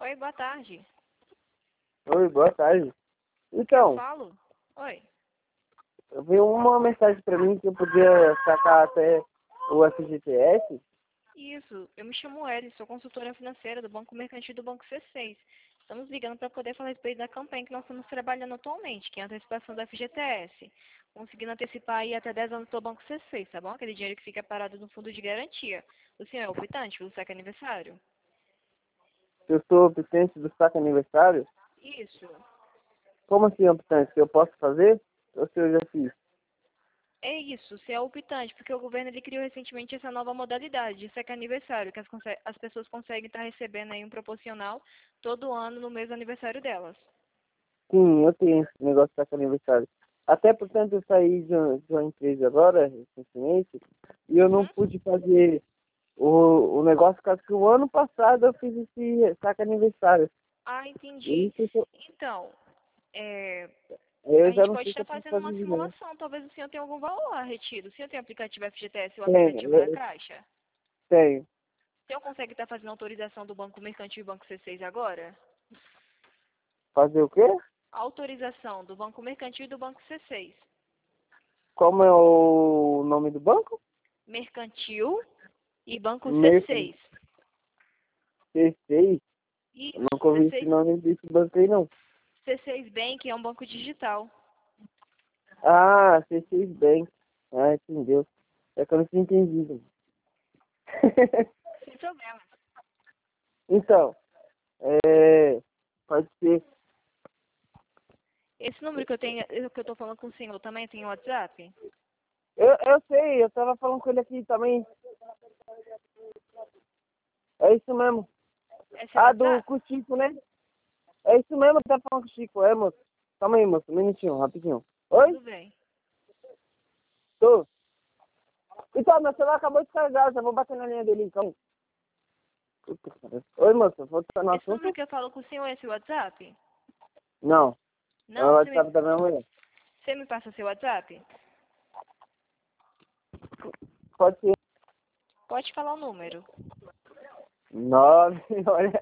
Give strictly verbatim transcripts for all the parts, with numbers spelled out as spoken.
Oi, boa tarde. Oi, boa tarde. Eu Então, falo? Oi. veio uma mensagem pra mim que eu podia sacar até o F G T S. Isso, eu me chamo Eli, sou consultora financeira do Banco Mercantil do Banco C seis. Estamos ligando para poder falar a respeito da campanha que nós estamos trabalhando atualmente, que é a antecipação do F G T S. Conseguindo antecipar aí até dez anos do Banco C seis, tá bom? Aquele dinheiro que fica parado no fundo de garantia. O senhor é optante pelo saque aniversário? Eu sou optante do saque aniversário. Isso. Como assim optante? Que eu posso fazer? Ou se eu já fiz? É isso, você é optante, porque o governo ele criou recentemente essa nova modalidade de saque aniversário, que as, conse- as pessoas conseguem estar recebendo aí um proporcional todo ano no mês do aniversário delas. Sim, eu tenho esse negócio de saque aniversário. Até portanto eu saí de uma, de uma empresa agora, recentemente, e eu não Uhum. pude fazer o, o negócio, por causa que o ano passado eu fiz esse saque aniversário. Ah, E entendi. isso eu, Então, é, a eu já gente não pode sei se estar eu posso fazendo fazer uma de novo. simulação. Talvez o senhor tenha algum valor lá retido. O senhor tem o aplicativo F G T S ou o aplicativo da Tenho, eu Caixa? tenho. O senhor consegue estar fazendo autorização do Banco Mercantil e Banco C seis agora? Fazer o quê? Autorização do Banco Mercantil e do Banco C seis. Como é o nome do banco? Mercantil e Banco Mercury C seis. C seis. Eu Isso, nunca ouvi esse C seis, nome desse banco aí, não. C seis Bank é um banco digital. Ah, C seis Bank. Ah, entendeu. É que eu não tinha entendido. Sem problema. Então, é... Pode ser. Esse número que eu tenho, que eu estou falando com o senhor, também tem WhatsApp? Eu, eu sei, eu tava falando com ele aqui também. É isso mesmo. É seu Ah, do WhatsApp? com o Chico, né? É isso mesmo que tá falando com o Chico, é, moço? Calma aí, moço, um minutinho, rapidinho. Oi? Tudo bem. Tô. Então, meu celular acabou de carregar, já vou bater na linha dele, então. Puta, cara. Oi, moço, vou tocar no Esse número assunto? que eu falo com o senhor é seu WhatsApp? Não, é o Não, você me, WhatsApp da minha mulher. você me passa seu WhatsApp? Pode ser. Pode falar o número. Nove, olha.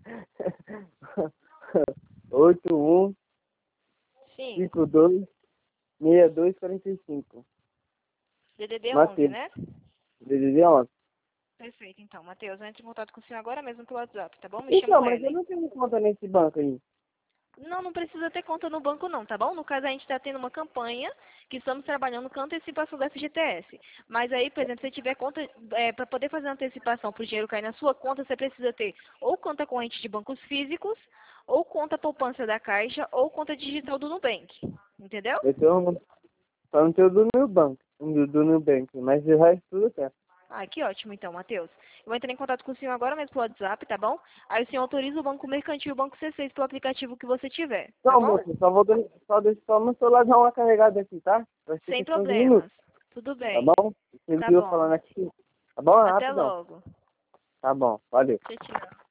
Oito um Sim, cinco dois seis dois quarenta e cinco. D D D onze, Matheus, né? D D D onze. Perfeito, então. Matheus, eu entro em contato com o senhor agora mesmo pelo WhatsApp, tá bom? Me Então, chamo mas eu Ellen. não tenho conta nesse banco aí. Não, não precisa ter conta no banco não, tá bom? No caso, a gente está tendo uma campanha que estamos trabalhando com a antecipação do F G T S. Mas aí, por exemplo, se você tiver conta, é, para poder fazer a antecipação para o dinheiro cair na sua conta, você precisa ter ou conta corrente de bancos físicos, ou conta poupança da Caixa, ou conta digital do Nubank. Entendeu? Eu tenho, só não tenho do Nubank, do, do Nubank, mas o resto tudo certo. Ah, que ótimo então, Matheus. Eu vou entrar em contato com o senhor agora mesmo pelo WhatsApp, tá bom? Aí o senhor autoriza o Banco Mercantil e o Banco C seis pelo aplicativo que você tiver, tá Não, bom? moço, só vou dar- só deixar só meu celular dar uma carregada aqui, tá? Vai ser Sem questão de minutos, problemas. Tudo tá bem. bom? Você Tá viu eu bom. falando aqui? Tá bom? Até Rapidão. logo. Tá bom, valeu. Tchau, tchau.